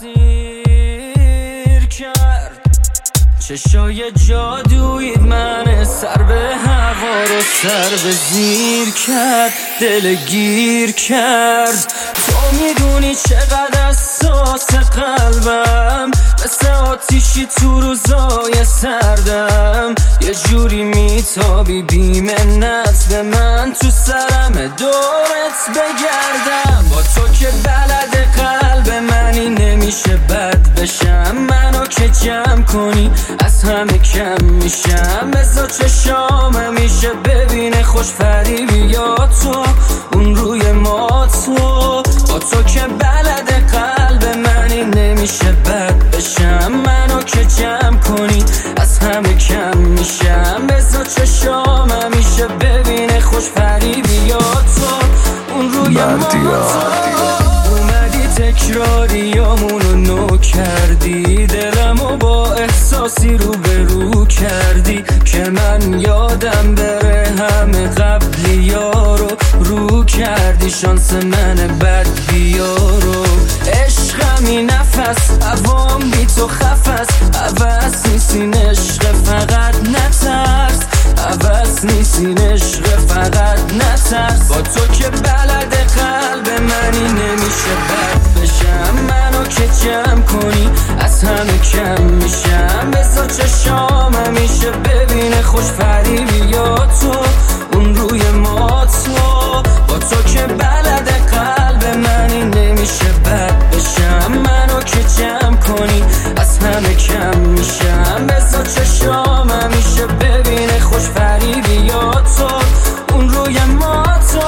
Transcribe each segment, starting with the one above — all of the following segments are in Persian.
اسیر کرد. چشای جادویید من سر به هوا رو سر به زیر کرد، دل گیر کرد. تو میدونی چقدر اساس قلبم، مثل آتیشی تو روزای سردم. یه جوری میتابی بی منت به من، تو سرم دورت بگردم. با تو که بلد قلب منی نمیشه بد بشم. منو که جمع کنی از همه کم میشم. بذار چشام همیشه ببینه خوش فریبی یا تو اون روی ما. تو با تو که بلد قلب منی نمیشه بد بشم. منو که جمع کنی از همه کم میشم. بذار چشام همیشه ببینه خوش فریبی یا تو اون روی ما. اومدی تکراریامونو نو کردی، دلمو با احساسی رو به رو کردی که من یادم بره همه قبلی ها رو کردی. شانس من بد بیارو عشقمی نفس عوام بی تو خفص. عوض نیستین عشق فقط نترس، عوض نیستین عشق فقط نترس. با تو که بلد قلب منی نمیشه بد بشم. منو که جمع کنی از همه کم میشم. بذار چشام همیشه ببینه خوش فریبی یا تو اون روی ما. تو با تو که بلد قلب منی نمیشه بد بشم. منو که جمع کنی از همه کم میشم. بذار چشام همیشه ببینه خوش فریبی یا تو اون روی ما. تو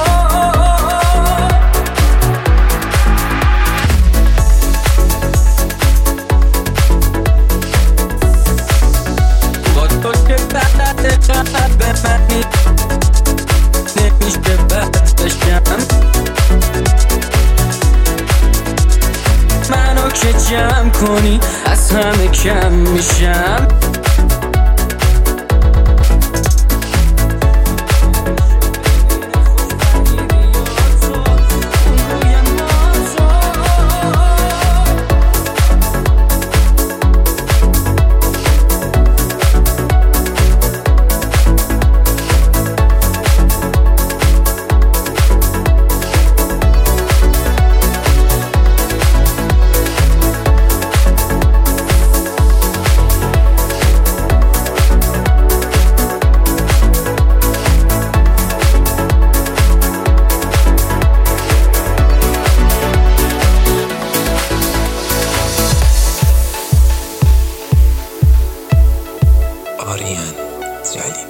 با تو که بلد قلب منی نمیشه بد بشم. منو که جمع کنی از همه کم میشم. آریان جلی